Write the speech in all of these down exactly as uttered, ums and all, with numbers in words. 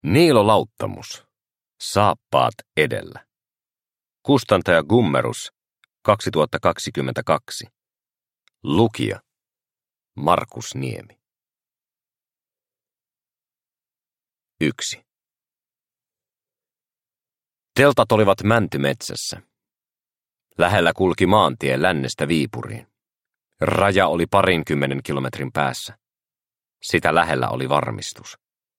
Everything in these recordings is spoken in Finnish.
Niilo Lauttamus. Saappaat edellä. Kustantaja Gummerus, kaksituhattakaksikymmentäkaksi. Lukija Markus Niemi. yksi. Teltat olivat mäntymetsässä. Lähellä kulki maantie lännestä Viipuriin. Raja oli parinkymmenen kilometrin päässä. Sitä lähellä oli varmistus.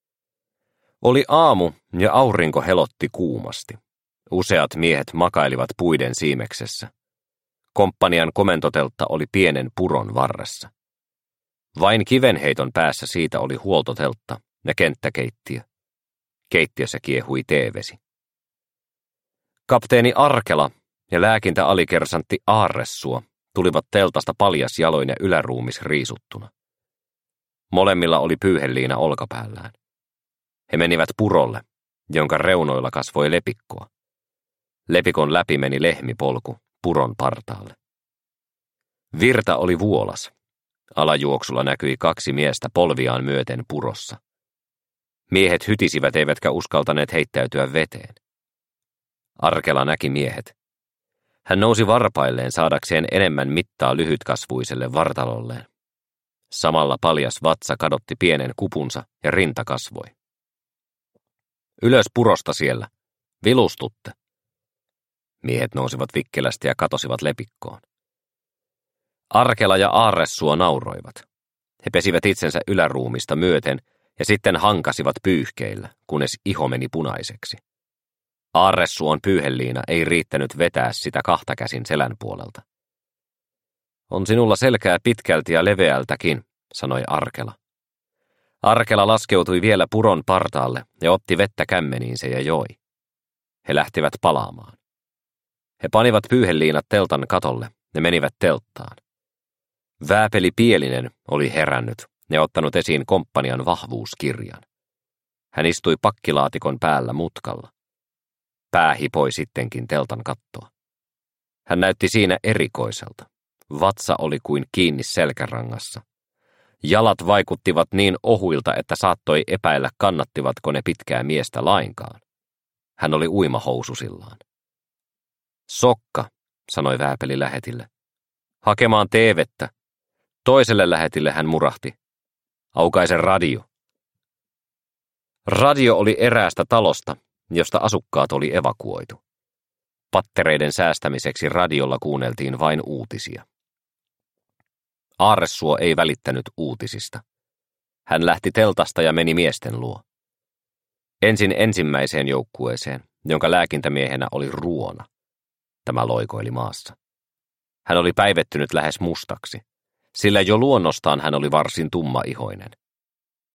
Oli aamu ja aurinko helotti kuumasti. Useat miehet makailivat puiden siimeksessä. Komppanian komentoteltta oli pienen puron varressa. Vain kivenheiton päässä siitä oli huoltoteltta ja kenttäkeittiö. Keittiössä kiehui teevesi. Kapteeni Arkela ja lääkintäalikersantti Aarressuo tulivat teltasta paljasjaloin ja yläruumis riisuttuna. Molemmilla oli pyyheliina olkapäällään. He menivät purolle, jonka reunoilla kasvoi lepikkoa. Lepikon läpi meni lehmipolku puron partaalle. Virta oli vuolas. Alajuoksulla näkyi kaksi miestä polviaan myöten purossa. Miehet hytisivät eivätkä uskaltaneet heittäytyä veteen. Arkela näki miehet. Hän nousi varpailleen saadakseen enemmän mittaa lyhytkasvuiselle vartalolleen. Samalla paljas vatsa kadotti pienen kupunsa ja rinta kasvoi. Ylös purosta siellä. Vilustutte. Miehet nousivat vikkelästi ja katosivat lepikkoon. Arkela ja Aarressuo nauroivat. He pesivät itsensä yläruumista myöten ja sitten hankasivat pyyhkeillä, kunnes iho meni punaiseksi. Aarressuon pyyheliina ei riittänyt vetää sitä kahta käsin selän puolelta. On sinulla selkää pitkälti ja leveältäkin, sanoi Arkela. Arkela laskeutui vielä puron partaalle ja otti vettä kämmeniinsä ja joi. He lähtivät palaamaan. He panivat pyyheliinat teltan katolle ja menivät telttaan. Vääpeli Pielinen oli herännyt ja ottanut esiin komppanian vahvuuskirjan. Hän istui pakkilaatikon päällä mutkalla. Pää hipoi sittenkin teltan kattoa. Hän näytti siinä erikoiselta. Vatsa oli kuin kiinni selkärangassa. Jalat vaikuttivat niin ohuilta, että saattoi epäillä, kannattivatko ne pitkää miestä lainkaan. Hän oli uimahoususillaan. Sokka, sanoi Vääpeli lähetille. Hakemaan teevettä. Toiselle lähetille hän murahti. Aukaise radio. Radio oli eräästä talosta, josta asukkaat oli evakuoitu. Pattereiden säästämiseksi radiolla kuunneltiin vain uutisia. Aarressuo ei välittänyt uutisista. Hän lähti teltasta ja meni miesten luo. Ensin ensimmäiseen joukkueeseen, jonka lääkintämiehenä oli Ruona. Tämä loikoili maassa. Hän oli päivettynyt lähes mustaksi, sillä jo luonnostaan hän oli varsin tummaihoinen.